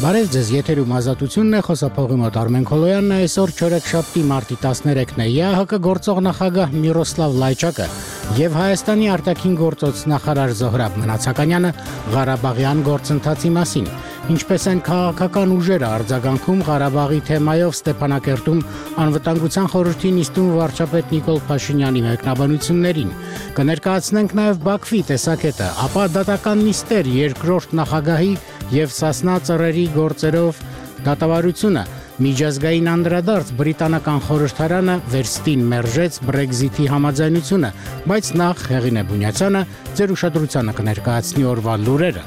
Բարև ձեզ, եթերում ազատությունն է, խոսափողի մոտ Արմեն Քոլոյանն է, այսօր չորեքշաբթի մարտի 13-ն է, ԵԱՀԿ գործող նախագահ Միրոսլավ Լայչակը եւ Հայաստանի արտաքին գործոց նախարար Զոհրաբ Մնացականյանը Ղարաբաղյան գործընթացի մասին, ինչպես են քաղաքական ուժերը արձագանքում Ղարաբաղի թեմայով Ստեփանակերտում անվտանգության խորհրդի նիստում վարչապետ Նիկոլ Փաշինյանի մեկնաբանություններին, կներկայացնենք նաեւ Բաքվի տեսակետը, ապա դատական նիստեր երկրորդ նախագահի եւ Սասնա ծռերի գործերով դատավարությունը, միջազգային անդրադարձ բրիտանական խորհրդարանը վերստին մերժեց Brexit-ի համաձայնությունը, բայց նախ Հեղինե Բունյացյանը ձեր ուշադրությանը կներկայացնի օրվա լուրերը։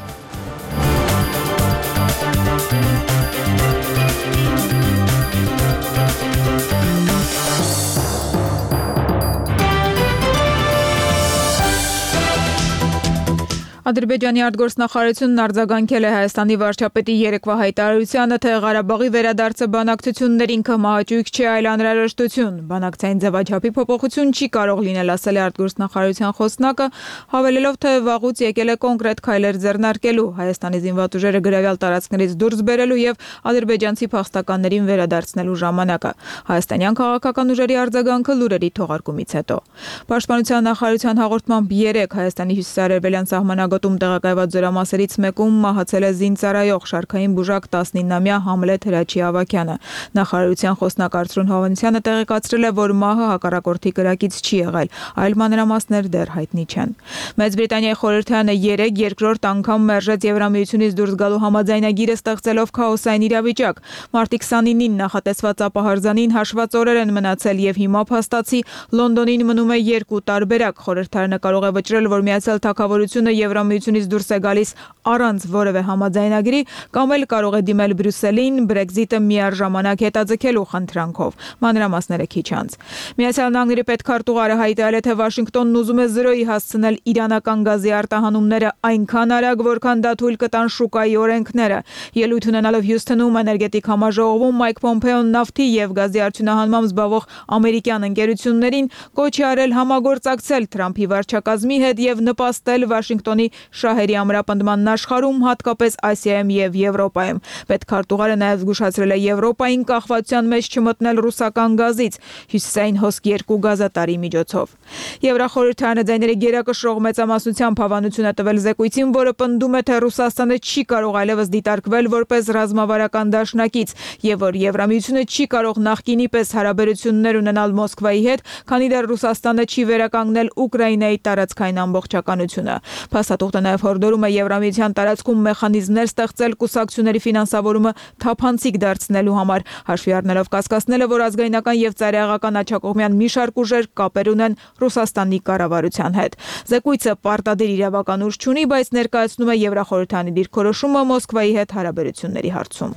Ադրբեջանի արտգործնախարարությունն արձագանքել է Հայաստանի վարչապետի երեկվա հայտարարությանը, թե Ղարաբաղի վերադարձը բանակցություններին կմահաճույք չէ, այլ անհրաժեշտություն։ Բանակցային ձևաչափի փոփոխություն չի կարող լինել, ասել է արտգործնախարարության խոսնակը, հավելելով, թե վաղուց եկել է կոնկրետ քայլեր ձեռնարկելու Հայաստանի զինված ուժերը գրավյալ տարածքներից դուրս բերելու եւ ադրբեջանցի փախստականներին վերադարձնելու ժամանակը։ Հայաստանյան քաղաքական ուժերի արձագանքը լուրերի թողարկումից հետո։ Պաշտպանության նախարարության հաղորդմամբ 3 Հայաստանի հյուսիսարևելյան սահմանագոտում տեղակայված զորամասերից մեկում մահացել է զինծառայող շարքային բուժակ 19-ամյա Համլետ Հրաչի Ավագյանը։ Նախարարության խոսնակ Արծրուն Հովհաննիսյանը տեղեկացրել է, որ մահը հակառակորդի կրակից չի եղել, այլ մանրամասներ դեռ հայտնի չեն։ Մեծ Բրիտանիայի խորհրդարանը 3 երկրորդ անգամ մերժեց Եվրամիությունից դուրս գալու համաձայնագիրը, ստեղծելով քաոսային իրավիճակ։ Մարտի 29-ին նախատեսված ապահարզանին հաշված օրեր են մնացել եւ հիմա փաստացի Լոնդոնին մնում է 2 տարբերակ։ Խորհրդարանը կարող է վճռել, որ Միացյալ Թագավորությունը Եվրամիությունից դուրս է գալիս առանց որևէ համաձայնագրի, կամ էլ կարող է դիմել Բրյուսելին Brexit-ը միառժամանակ հետաձգելու խնդրանքով։ Մանրամասները քիչ անց։ Միացյալ Նահանգների պետքարտուղարը հայտարարել է, թե Վաշինգտոնն ուզում է զրոյի հասցնել իրանական գազի արտահանումները այնքան արագ, որքան դա թույլ կտան շուկայի օրենքները։ Ելույթ ունենալով Հյուսթոնում էներգետիկ համաժողովում Մայք Պոմպեոն նավթի եւ գազի արդյունահանմամբ զբաղվող ամերիկյան ընկերություններին կոչ է արել համագործակցել Թրամփի վարչակազմի հետ եւ նպաստել Վաշինգտոնի շահերի ամրապնդման աշխարհում, հատկապես Ասիայում եւ Եվրոպայում։ Պետքարտուղարը նաեւ զգուշացրել է Եվրոպային կախվածության մեջ չմտնել ռուսական գազից, հյուսիսային հոսք 2 գազատարի միջոցով։ Եվրախորհրդարանը ձայների գերակշռող մեծամասնությամբ հավանություն է տվել զեկույցին, որը պնդում է, թե Ռուսաստանը չի կարող այլևս դիտարկվել որպես ռազմավարական դաշնակից եւ որ Եվրամիությունը չի կարող նախկինի պես հարաբերություններ ունենալ Մոսկվայի հետ, քանի դեռ Ռուսաստանը չի վերականգնել Ուկրաինայի տարածքային ամբողջականությունը։ Փաստաթուղթը նաև հորդորում է Եվրամիության տարածքում մեխանիզմներ ստեղծել կուսակցությունների ֆինանսավորումը թափանցիկ դարձնելու համար, հաշվի առնելով կասկածները, որ ազգայնական եւ ծայրահեղական աջակողմյան մի շարք ուժեր կապեր ունեն Ռուսաստանի կառավարության հետ։ Զեկույցը պարտադիր իրավական ուժ չունի, բայց ներկայացնում է Եվրախորհրդարանի դիրքորոշումը Մոսկվայի հետ հարաբերությունների հարցում։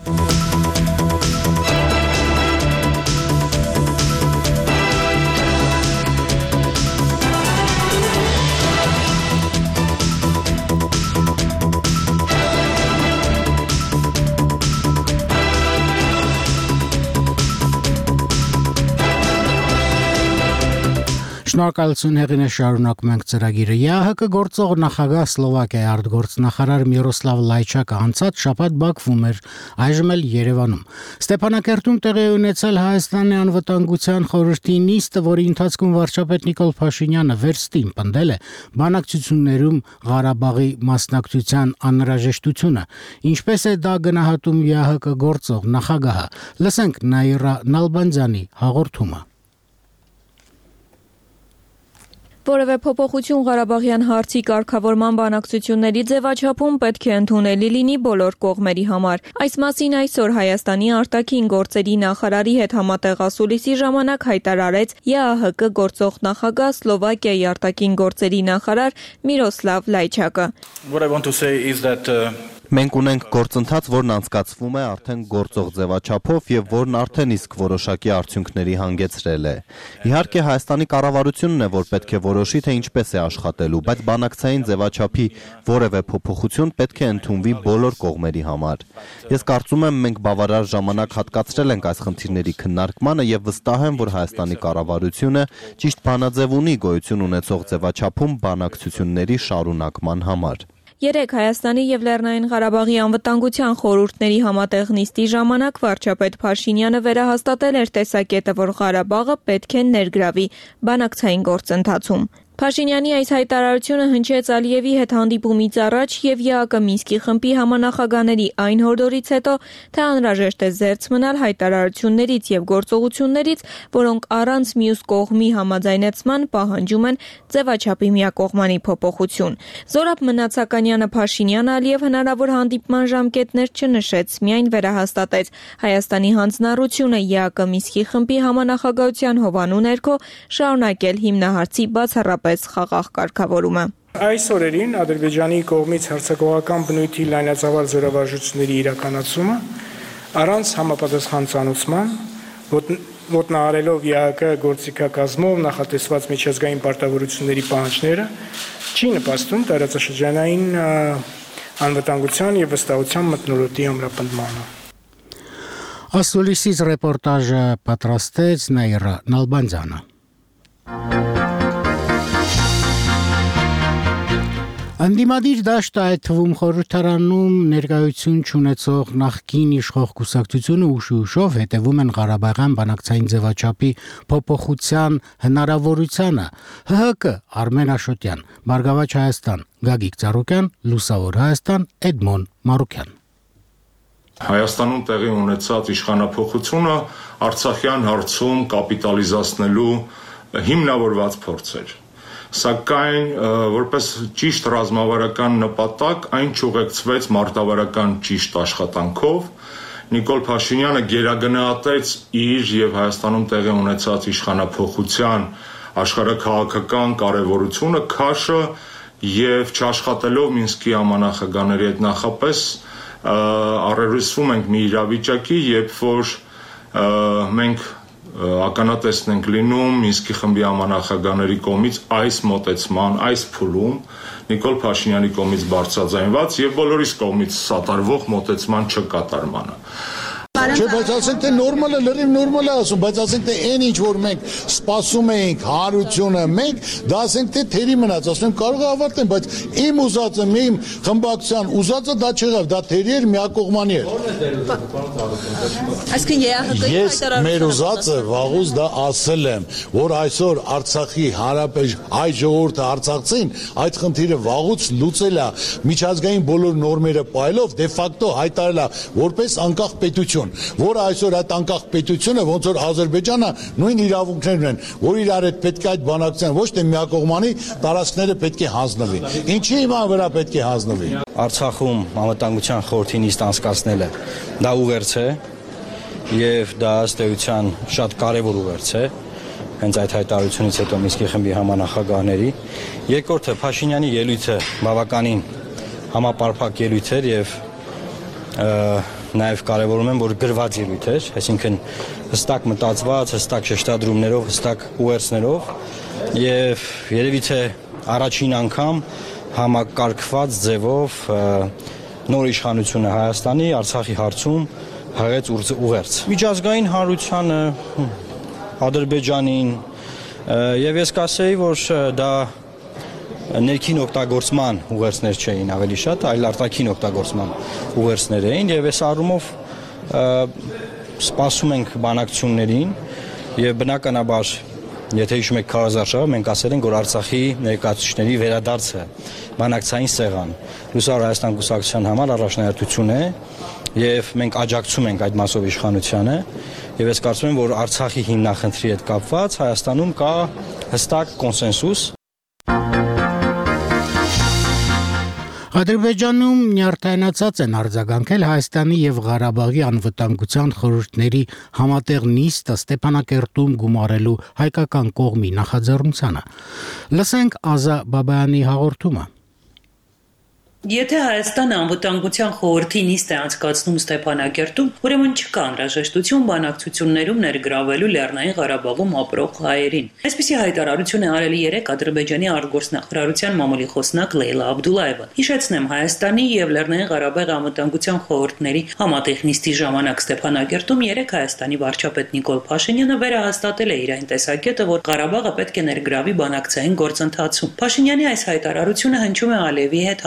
Շնորհակալություն Հեղինե, շարունակում ենք ծրագիրը։ ԵԱՀԿ գործող նախագահ Սլովակիայի արտգործնախարար Միրոսլավ Լայչակը անցած շաբաթ Բաքվում էր, այժմ էլ Երևանում։ Ստեփանակերտում տեղի ունեցել Հայաստանի անվտանգության խորհրդի նիստը, որի ընթացքում վարչապետ Նիկոլ Փաշինյանը վերստին պնդել է բանակցություններում Ղարաբաղի մասնակցության անհրաժեշտությունը։ Ինչպես է դա գնահատում ԵԱՀԿ գործող նախագահը։ Լսենք Նաիրա Նալբանդյանի հաղորդումը։ Որևէ փոփոխություն Ղարաբաղյան հարցի կարգավորման բանակցությունների ձևաչափում պետք է ընդունելի լինի բոլոր կողմերի համար։ Այս մասին այսօր Հայաստանի արտաքին գործերի նախարարի հետ համատեղ ասուլիսի ժամանակ հայտարարեց ԵԱՀԿ գործող նախագահ Սլովակիայի արտաքին գործերի նախարար Միրոսլավ Լայչակը։ Մենք ունենք գործընթաց, որն անցկացվում է արդեն գործող ձևաչափով եւ որն արդեն իսկ որոշակի արդյունքների հանգեցրել է։ Իհարկե Հայաստանի կառավարությունն է, որ պետք է որոշի, թե ինչպես է աշխատելու, բայց բանակցային ձևաչափի որևէ փոփոխություն պետք է ընդունվի բոլոր կողմերի համար։ Ես կարծում եմ, մենք բավարար ժամանակ հատկացրել ենք այս խնդիրների քննարկմանը եւ վստահ եմ, որ Հայաստանի կառավարությունը ճիշտ բանաձև ունի գոյություն ունեցող ձևաչափում բանակցությունների շարունակման համար։ Երեկ Հայաստանի եւ Լեռնային Ղարաբաղի անվտանգության խորհուրդների համատեղ նիստի ժամանակ վարչապետ Փաշինյանը վերահաստատել էր տեսակետը, որ Ղարաբաղը պետք է ներգրավի բանակցային գործընթացում։ Փաշինյանի այս հայտարարությունը հնչեց Ալիևի հետ հանդիպումից առաջ եւ ԵԱԿ Մինսկի խմբի համանախագահների այն հորդորից հետո, թե անհրաժեշտ է զերծ մնալ հայտարարություններից եւ գործողություններից, որոնք առանց մյուս կողմի համաձայնեցման պահանջում են ձևաչափի միակողմանի փոփոխություն։ Զորապ Մնացականյանը Փաշինյանը Ալիև հնարավոր հանդիպման ժամկետներ չնշեց, միայն վերահաստատեց Հայաստանի հանձնառությունը ԵԱԿ Մինսկի խմբի համանախագահության հովանու ներքո շարունակել հիմնահարցի բացառապես խաղաղ կարգավորումը։ Այս օրերին Ադրբեջանի կողմից հարձակողական բնույթի լայնածավալ զորավարժությունների իրականացումը առանց համապատասխան ցանուցման ոտնահարելով ԵԱԿ գործիքակազմով նախատեսված միջազգային պարտավորությունների պահանջները չի նպաստում տարածաշրջանային անվտանգության եւ վստահության մթնոլորտի ամրապնդմանը։ Ասուլիսից ռեպորտաժը պատրաստեց Նաիրա Նալբանդյանը։ Անդիմադիր դաշտը այդ թվում խորհրդարանում ներկայություն չունեցող նախկին իշխող կուսակցությունը ուշով հետևում են Ղարաբաղյան բանակցային ձևաչափի փոփոխության հնարավորությանը։ ՀՀԿ Արմեն Աշոտյան, Բարգավաճ Հայաստան Գագիկ Ծառուկյան, Լուսավոր Հայաստան Էդմոն Մարուկյան։ Հայաստանում տեղի ունեցած իշխանափոխությունը Արցախյան հարցում կապիտալիզացնելու հիմնավորված փորձ էր։ Սակայն որպես ճիշտ ռազմավարական նպատակ այն չուղեկցվեց մարտավարական ճիշտ աշխատանքով։ Նիկոլ Փաշինյանը գերագնահատեց իր եւ Հայաստանում տեղի ունեցած իշխանափոխության աշխարհաքաղաքական կարեւորությունը, քաշը եւ չաշխատելով Մինսկի համանախագահների հետ նախապես առերեսվում ենք մի իրավիճակի, երբ որ մենք ականատեսն ենք լինում Մինսկի խմբի համանախագահների կողմից այս մոտեցման, այս փուլում Նիկոլ Փաշինյանի կողմից բարձրաձայնված եւ բոլորիս կողմից սատարվող մոտեցման չկատարմանը։ Չէ, բայց ասենք թե նորմալ է, լրիվ նորմալ է ասում, բայց ասենք թե այն ինչ որ մենք սպասում էինք հարությունը, մենք դա ասենք թե թերի մնաց, ասում կարող է ավարտեն, բայց իմ ուզածը, իմ խմբակցության ուզածը դա չեղավ, դա թերի էր, միակողմանի էր։ Այսինքն Ես մեր ուզածը վաղուց դա ասել եմ, որ այսօր Արցախի հարաբերջ այ ժողովուրդը արցախցին, այդ խնդիրը վաղուց լուծել է միջազգային բոլոր նորմերը պայելով, դե ֆակտո հայտարարել է որպես անկախ պետություն, որ այսօր այդ անկախ պետությունը ոնց որ Ադրբեջանը նույն իրավունքներն ունեն, որ իրար հետ պետք է այդ բանակցության ոչ թե միակողմանի տարածքները պետք է հանձնվի։ Ինչի իման վրա պետք է հանձնվի։ Արցախում անվտանգության խորհրդի նիստ անցկացնելը դա ուղերձ է եւ դա ըստ էության շատ կարեւոր ուղերձ է հենց այդ հայտարարությունից հետո Մինսկի խմբի համանախագահների։ Երկրորդը Փաշինյանի ելույթը բավականին համապարփակ ելույթ էր եւ նաև կարևորում եմ, որ գրված ելույթ էր, այսինքն հստակ մտածված, հստակ շեշտադրումներով, հստակ ուղերձներով եւ երևի թե առաջին անգամ համակարգված ձևով նոր իշխանությունը Հայաստանի Արցախի հարցում հղեց ուղերձ։ Միջազգային հանրությանը, Ադրբեջանին եւ ես կասեի, որ դա ներքին օգտագործման ուղերձներ չէին ավելի շատ, այլ արտաքին օգտագործման ուղերձներ էին եւ այս առումով սպասում ենք բանակցություններին եւ բնականաբար եթե հիշում եք քարոզարշավը մենք ասել ենք որ Արցախի ներկայացուցիչների վերադարձը բանակցային սեղան Լուսավոր Հայաստան կուսակցության համար առաջնահերթություն է եւ մենք աջակցում ենք այդ մասով իշխանությանը եւ ես կարծում եմ որ Արցախի հիմնախնդրի հետ կապված Հայաստանում կա հստակ կոնսենսուս Ադրբեջանում նյարդայնացած են արձագանքել Հայաստանի եւ Ղարաբաղի անվտանգության խորհուրդների համատեղ նիստը Ստեփանակերտում գումարելու հայկական կողմի նախաձեռնությանը։ Լսենք Ազա Բաբայանի հաղորդումը։ Եթե Հայաստանը անվտանգության խորհրդի նիստ է անցկացնում Ստեփանակերտում, ուրեմն չկա անհրաժեշտություն բանակցություններում ներգրավելու Լեռնային Ղարաբաղում ապրող հայերին։ Այսպիսի հայտարարություն է արել երեկ Ադրբեջանի արտգործնախարարության մամուլի խոսնակ Լեյլա Աբդուլլայևը։ Հիշեցնեմ, Հայաստանի եւ Լեռնային Ղարաբաղի անվտանգության խորհուրդների համատեղ նիստի ժամանակ Ստեփանակերտում երեկ Հայաստանի վարչապետ Նիկոլ Փաշինյանը վերահաստատել է իր այն տեսակետը, որ Ղարաբաղը պետք է ներգրավի բանակցային գործընթացում։ Փաշինյանի այս հայտարարությունը հնչում է Ալիևի հետ հանդիպումից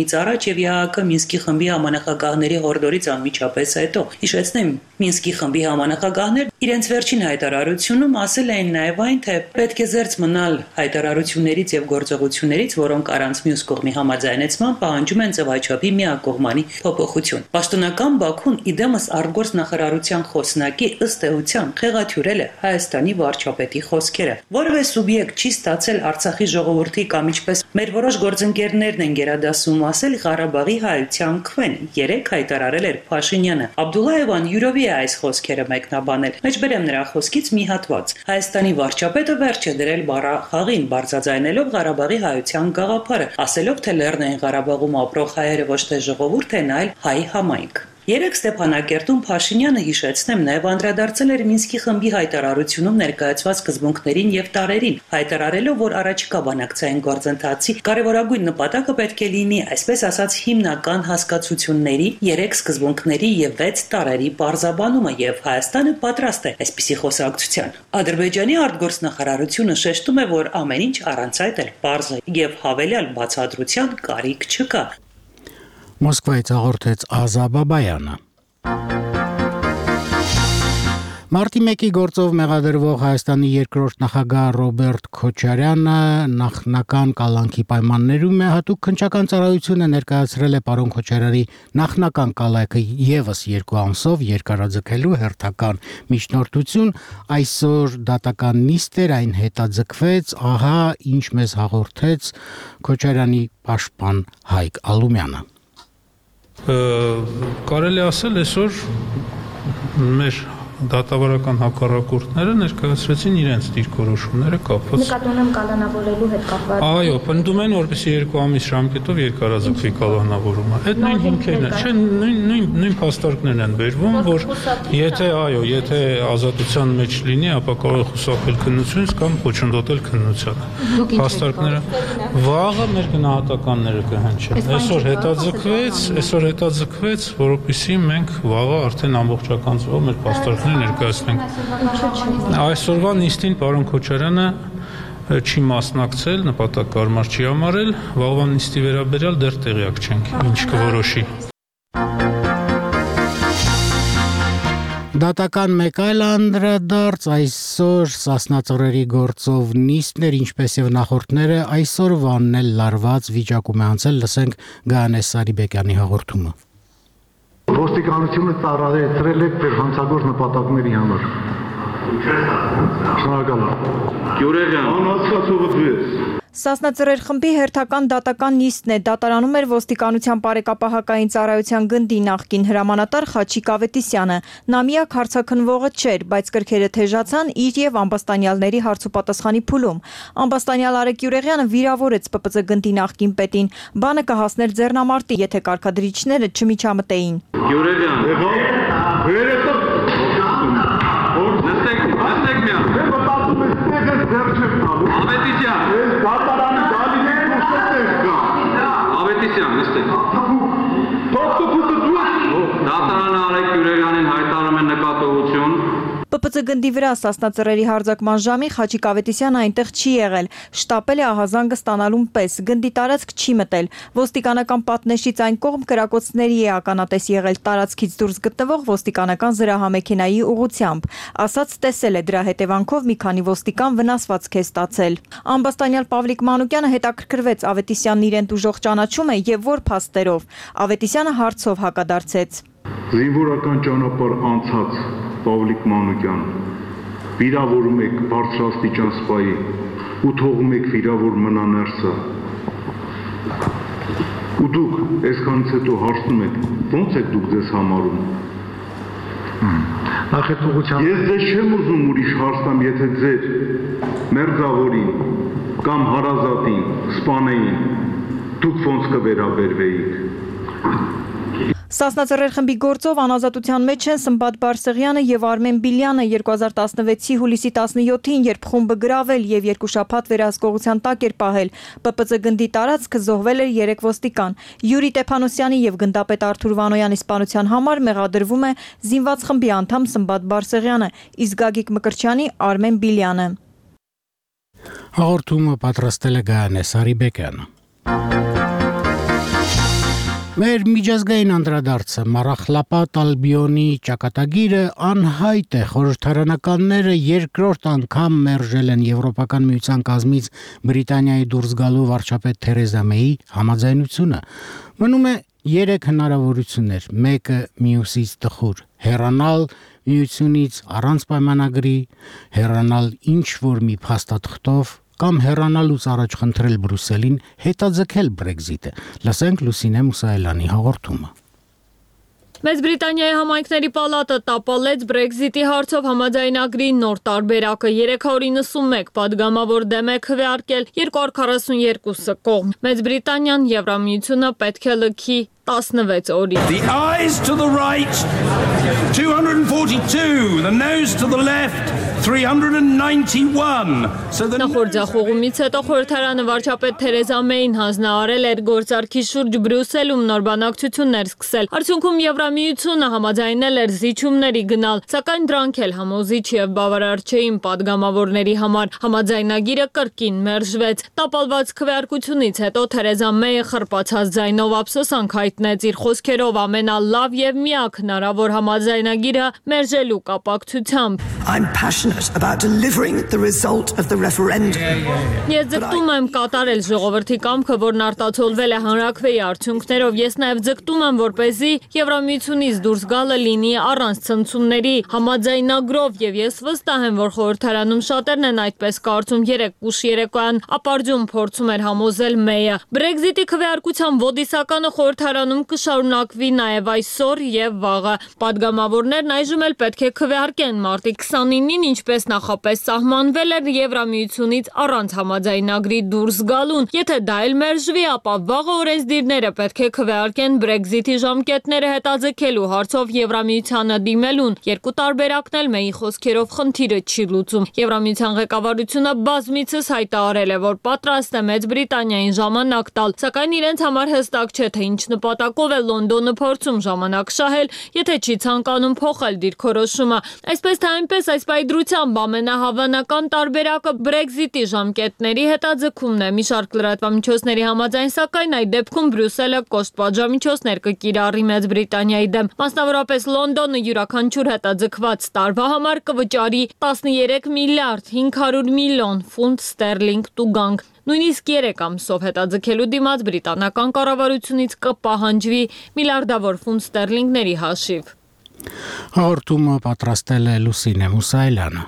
հաղթումից առաջ եւ ԵԱՀԿ Մինսկի խմբի համանախագահների հորդորից անմիջապես հետո։ Հիշեցնեմ, Մինսկի խմբի համանախագահներն իրենց վերջին հայտարարությունում ասել էին նաեւ այն, թե պետք է զերծ մնալ հայտարարություններից եւ գործողություններից, որոնք առանց մյուս կողմի համաձայնեցման պահանջում են ձևաչափի միակողմանի փոփոխություն։ Պաշտոնական Բաքուն իդեմս արտգործ նախարարության խոսնակի ըստ էության խեղաթյուրել է Հայաստանի վարչապետի խոսքերը։ Որևէ սուբյեկտ չի ստացել Արցախի ժողովրդի կամ ինչպես մեր որոշ գործընկերներն են գերադասում ասել Ղարաբաղի հայության քվեն։ Երեք հայտարարել էր Փաշինյանը։ Աբդուլլահևան յուրովի է այս խոսքերը մեկնաբանել։ Մեջբերեմ նրա խոսքից մի հատված։ Հայաստանի վարչապետը վերջ է դրել բառախաղին, բարձրաձայնելով Ղարաբաղի հայության գաղափարը, ասելով թե Լեռնային Ղարաբաղում ապրող հայերը ոչ թե ժողովուրդ են, այլ հայ համայնք։ Երեք Ստեփանակերտում Փաշինյանը հիշեցնեմ նաև անդրադարձել էր Մինսկի խմբի հայտարարությունում ներկայացված սկզբունքներին եւ տարերին, հայտարարելով, որ առաջիկա բանակցային գործընթացի կարևորագույն նպատակը պետք է լինի, այսպես ասած, հիմնական հասկացությունների, 3 սկզբունքների եւ 6 տարերի պարզաբանումը եւ Հայաստանը պատրաստ է այսպիսի խոսակցության։ Ադրբեջանի արտգործնախարարությունը շեշտում է, որ ամեն ինչ առանց այդ էլ պարզ է եւ հավելյալ բացատրության կարիք չկա։ Մոսկվայից հաղորդեց Ազա Բաբայանը։ Մարտի 1-ի գործով մեղադրվող Հայաստանի երկրորդ նախագահ Ռոբերտ Քոչարյանը նախնական կալանքի պայմաններում է հատուկ քննչական ծառայությունը ներկայացրել է պարոն Քոչարյանի նախնական կալանքը եւս 2 ամսով երկարաձգելու հերթական միջնորդություն, այսօր դատական նիստ էր, այն հետաձգվեց, ահա ինչ մեզ հաղորդեց Քոչարյանի պաշտպան Հայկ Ալումյանը։ Կարելի ասել այսօր մեր դատավարական հակառակորդները ներկայացրեցին իրենց դիրքորոշումները կապված նկատունեմ կալանավորելու հետ կապված։ Այո, պնդում են, որպեսզի 2 ամիս ժամկետով երկարաձգվի կալանավորումը։ Այդ նույն հիմքերն են, չէ, նույն փաստարկներն են բերվում, որ եթե ազատության մեջ լինի, ապա կարող է խուսափել քննությունից կամ խոչընդոտել քննությանը։ Փաստարկները վաղը մեր գնահատականները կհնչեն։ Այսօր հետաձգվեց, որովհետեւ մենք վաղը արդեն ամբողջական ծով մեր փաստարկները ներկայացնենք։ Այսօրվա նիստին պարոն Քոչարյանը չի մասնակցել, նպատակարար չի համարել, վաղվա նիստի վերաբերյալ դեռ տեղյակ չենք, ինչ կորոշի։ Դատական մեկ այլ անդրադարձ այսօր Սասնա ծռերի գործով նիստներ, ինչպես եւ նախորդները, այսօրվանն էլ լարված վիճակում է անցել, լսենք Գայանե Սարիբեկյանի հաղորդումը։ Ոստիկանությունը ծառայեցրել է ձեր հանցագործ նպատակների համար։ Շնորհակալ եմ։ Գյուրեգյան, անհասկացողություն։ Սասնա ծռեր խմբի հերթական դատական նիստն է դատարանում էր ոստիկանության բարեկապահական ծառայության գնդի նախկին հրամանատար Խաչիկ Ավետիսյանը։ Նա միակ հարցաքննվողը չէր, բայց կրքերը թեժացան իր եւ ամբաստանյալների հարցուպատասխանի փուլում։ Ամբաստանյալ Արեգ Յուրեղյանը վիրավորեց ՊՊԾ գնդի նախկին պետին։ Բանը կհասներ ձեռնամարտի, եթե կարգադրիչները չմիջամտեին։ Ավետիսյան, նստեք։ Դատարանը Արեգ Յուրեղյանին հայտարարում է նկատողություն։ ՊՊՑ գնդի վրա Սասնա ծռերի հարձակման ժամին Խաչիկ Ավետիսյանը այնտեղ չի եղել, շտապել է ահազանգը ստանալուն պես, գնդի տարածք չի մտել, ոստիկանական պատնեշից այն կողմ կրակոցների է ականատես եղել տարածքից դուրս գտնվող ոստիկանական զրահամեքենայի ուղղությամբ, ասաց տեսել է դրա հետևանքով մի քանի ոստիկան վնասվածք է ստացել։ Ամբաստանյալ Պավլիկ Մանուկյանը հետաքրքրվեց Ավետիսյանն իրեն ուժող ճանաչում է եւ որ փաստերով։ Ավետիսյանը հարցով հակադարձեց։ Զինվորական ճանապարհ անցած Պավլիկ Մանուկյան, վիրավորում եք բարձրաստիճան սպայի ու թողում եք վիրավոր մնա ներսը։ Ու դուք այսքանից հետո հարցնում եք, ո՞նց եք դուք ձեզ համարում։ Ես ձեզ չեմ ուզում ուրիշ հարցնամ, եթե ձեր մերձավորին կամ հարազատին սպանեին, դուք ո՞նց կվերաբերվեիք։ Սասնա ծռեր խմբի գործով անազատության մեջ են Սմբատ Բարսեղյանը եւ Արմեն Բիլյանը 2016-ի հուլիսի 17-ին, երբ խումբը գրավել եւ 2 շաբաթ վերահսկողության տակ էր պահել, ՊՊՑ գնդի տարածքը զոհվել էր 3 ոստիկան։ Յուրի Տեփանոսյանի եւ գնդապետ Արթուր Վանոյանի սպանության համար մեղադրվում է զինված խմբի անդամ Սմբատ Բարսեղյանը, իսկ Գագիկ Մկրտչյանի Արմեն Բիլյանը։ Հաղորդումը պատրաստել է Գայանե Սարիբեկյանը։ Մեր միջազգային անդրադարձը Մարախլապատ Ալբիոնի ճակատագիրը անհայտ է, խորհրդարանականները երկրորդ անգամ մերժել են Եվրոպական միության կազմից Բրիտանիայի դուրս գալու վարչապետ Թերեզա Մեյի համաձայնությունը։ Մնում է 3 հնարավորություններ, մեկը մյուսից տխուր՝ հեռանալ միությունից առանց պայմանագրի, հեռանալ ինչ-որ մի փաստաթղթով կամ հեռանալուց առաջ խնդրել Բրյուսելին հետաձգել Brexit-ը։ Լսենք Լուսինե Մուսայելյանի հաղորդումը։ Մեծ Բրիտանիայի համայնքների պալատը տապալեց Brexit-ի հարցով համաձայնագրի նոր տարբերակը 391 падգամավոր դեմ է քվեարկել 242-ը կողմ։ Մեծ Բրիտանիան Եվրամիությունը պետք է լքի 16 օրի։ The ayes to the right 242, the noes to the left 391. Նախորդ ձախողումից հետո խորհրդարանը վարչապետ Թերեզա Մեյին հանձնարարել էր գործարքի շուրջ Բրյուսելում նոր բանակցություններ սկսել։ Արդյունքում Եվրամիությունը համաձայնել էր զիջումների գնալ, սակայն դրանք էլ համոզիչ եւ բավարար չէին падգամավորների համար։ Համաձայնագիրը կրկին մերժվեց։ Տապալված քվեարկությունից հետո Թերեզա Մեյը խրպացած ձայնով ափսոսանք հայտնեց իր խոսքերով ամենալավ եւ միակ հնարավոր համաձայնագիրը մերժելու կապակցությամբ։ I'm passionate about delivering the result of the referendum. Ես ձգտում եմ կատարել ժողովրդի կամքը, որն արտացոլվել է հանրաքվեի արդյունքներով։ Ես նաև ձգտում եմ, որպեսզի Եվրամիությունից դուրս գալը լինի առանց ցնցումների, համաձայնագրով, եւ ես վստահ եմ, որ խորհրդարանում շատերն են այդպես կարծում։ 3 երեկոյան ապարդյուն փորձում էր համոզել Մեյը։ Brexit-ի քվեարկության ոդիսականը խորհրդարանում կշարունակվի նաև այսօր եւ վաղը։ Падգամավորներն այժմ էլ պետք է քվեարկեն մարտի 29-ին, ինչպես նախապես սահմանվել էր Եվրամիությունից առանց համաձայնագրի դուրս գալուն։ Եթե դա էլ մերժվի, ապա վաղը օրենսդիրները պետք է քվեարկեն Brexit-ի ժամկետները հետաձգելու հարցով Եվրամիությանը դիմելուն։ Երկու տարբերակն էլ Մեյի խոսքերով խնդիրը չի լուծում։ Եվրամիության ղեկավարությունը բազմիցս հայտարարել է, որ պատրաստ է Մեծ Բրիտանիային ժամանակ տալ, սակայն իրենց համար հստակ չէ, թե ինչ նպատակով է Լոնդոնը փորձում ժամանակ շահել, եթե չի ցանկանում փոխել դիրքորոշումը։ Այսպես թե այնպես այս պայդրությամբ ամենահավանական տարբերակը Brexit-ի ժամկետների հետաձգումն է։ Մի շարք լրատվամիջոցների համաձայն, սակայն այդ դեպքում Բրյուսելը կոշտ պատժամիջոցներ կկիրառի Մեծ Բրիտանիայի դեմ։ Մասնավորապես Լոնդոնը յուրաքանչյուր հետաձգված տարվա համար կվճարի 13 միլիարդ 500 միլիոն ֆունտ ստերլինգ տուգանք։ Նույնիսկ 3 ամսով հետաձգելու դիմաց բրիտանական կառավարությունից կպահանջվի միլիարդավոր ֆունտ ստերլինգների հաշիվ։ Հաղորդումը պատրաստել է Լուսինե Մուսայելյանը։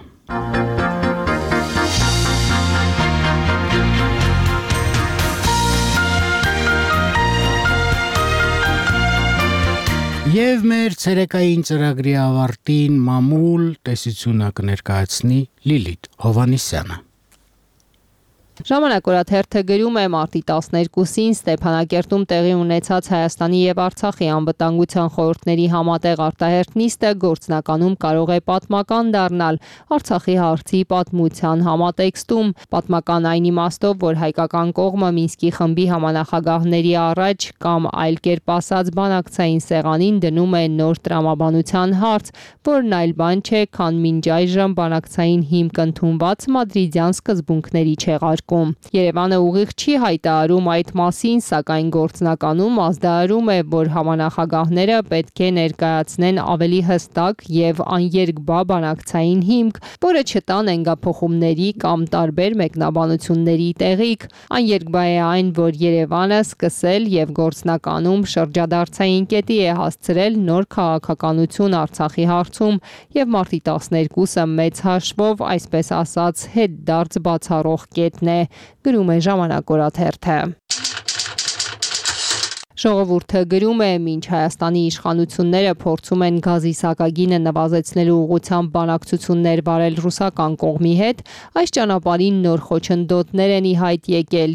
Եվ մեր ցերեկային ծրագրի ավարտին մամուլ տեսությունը կներկայացնի Լիլիթ Հովանիսյանը։ Ժամանակորաթերթը գրում է մարտի 12-ին Ստեփանակերտում տեղի ունեցած Հայաստանի եւ Արցախի անվտանգության խորհուրդների համատեղ արտահերթ նիստը գործնականում կարող է պատմական դառնալ Արցախի հարցի պատմության համատեքստում։ Պատմական այն իմաստով, որ հայկական կողմը Մինսկի խմբի համանախագահների առաջ կամ այլ կերպ ասած բանակցային սեղանին դնում է նոր տրամաբանության հարց, որն այլ բան չէ, քան մինչ այժմ բանակցային հիմք ընդունված մադրիդյան սկզբունքների չեղարկում։ Երևանը ուղիղ չի հայտարարում այդ մասին, սակայն գործնականում ազդարարում է, որ համանախագահները պետք է ներկայացնեն ավելի հստակ եւ աներկբա բանակցային հիմք, որը չտա նենգափոխումների կամ տարբեր մեկնաբանությունների տեղիք։ Աներկբա է այն, որ Երևանը սկսել եւ գործնականում շրջադարձային կետի է հասցրել նոր քաղաքականություն Արցախի հարցում եւ մարտի 12-ը մեծ հաշվով, այսպես ասած, հետդարձ բացառող կետն է, գրում է Ժամանակ օրաթերթը։ Ժողովուրդը գրում է, մինչ Հայաստանի իշխանությունները փորձում են գազի սակագինը նվազեցնելու ուղղությամբ բանակցություններ վարել ռուսական կողմի հետ, այս ճանապարհին նոր խոչընդոտներ են ի հայտ եկել։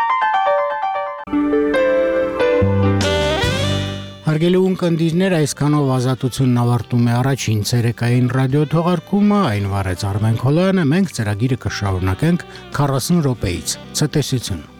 Հարգելի ունկնդիրներ, այսքանով ազատությունն ավարտում է առաջին ցերեկային ռադիո թողարկումը, այն վարեց Արմեն Քոլոյանը, մենք ծրագիրը կշարունակենք 40 րոպեից։ Ցտեսություն։